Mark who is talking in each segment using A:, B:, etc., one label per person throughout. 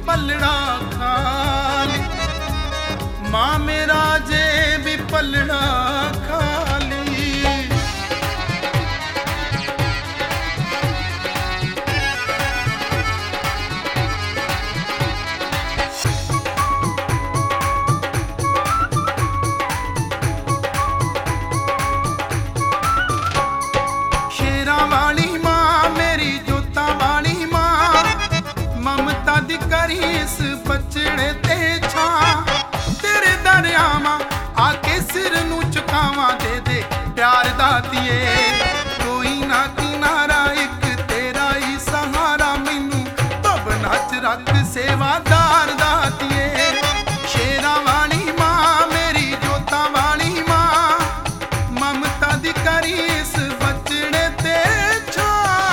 A: पलड़ा खाली, माँ मेरा जे भी पलड़ा खाली। शेरां वाली माँ मेरी जोतां वाली माँ, ममता दी करी इस बचड़े ते छां। तेरे दरियावां आके सिर नूं झुकावां, दे दे प्यार दातिए कोई ना किनारा, एक तेरा ही सहारा, मैनू भवना च रख सेवादार दातिए। शेरां वाली माँ मेरी जोतां वाली माँ, ममता दी करी इस बचड़े ते छां।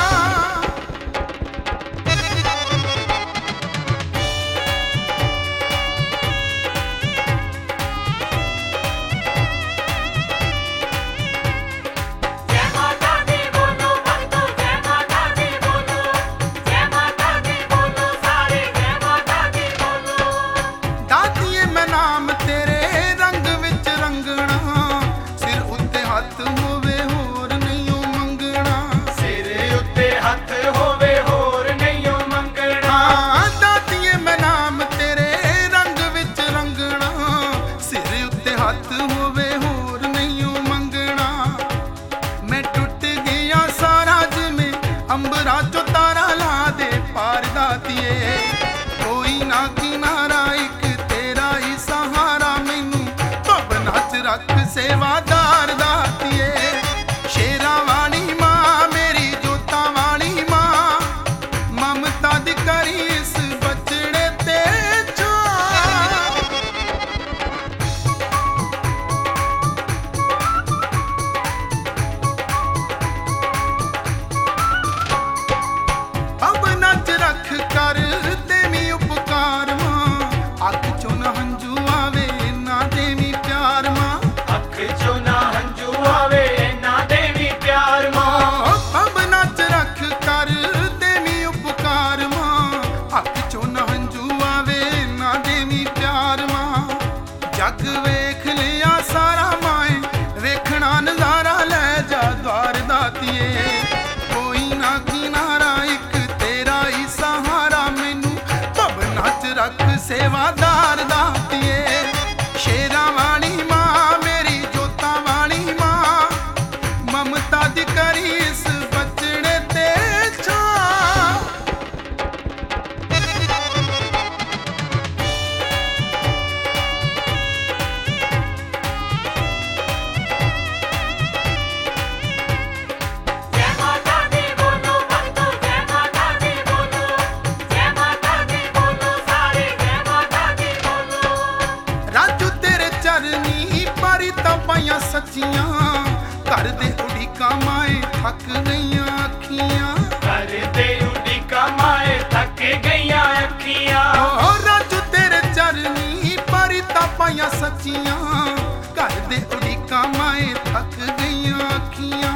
A: अंबरा चो तारा ला दे पार दातिए, कोई ना किनारा, एक तेरा ही सहारा, मैनू भवना च रख सेवादार दातिए। शेरां वाली माँ मेरी जोतां वाली माँ, ममता दी करी इस बचड़े ते छां। भवना च रख कर देवी उपकार माँ, अख चो ना हंझू आवे ना देवी प्यार माँ,
B: अख चो ना हंझू आवे ना देवी प्यार माँ।
A: भवना च रख कर देवी उपकार माँ, अख चो ना हंझू आवे ना देवी प्यार माँ। जग वेख लिया सारा माए, वेखना नजारा ले जा द्वार दातिए, कोई ना किनारा, एक तेरा ही सहारा, मैनू भवना च रख सेवादार दातिए। शेरां वाली माँ मेरी जोतां वाली माँ, ममता दी करी इस बचड़े ते छां।
B: जय माता दी बोलो भक्तों, जय माता दी बोलो, जय माता दी बोलो सारे, जय माता दी बोलो।
A: राजू तेरे चरनी पारी तपाइयां सच्चियां, कर दे उड़ीका माए थक गईयां अखियां।
B: कर दे उड़ीका माए थक गईयां अखियां।
A: ओ राजू तेरे चरनी पारी तपाइयां सच्चियां, कर दे उड़ीका माए थक गईयां अखियां।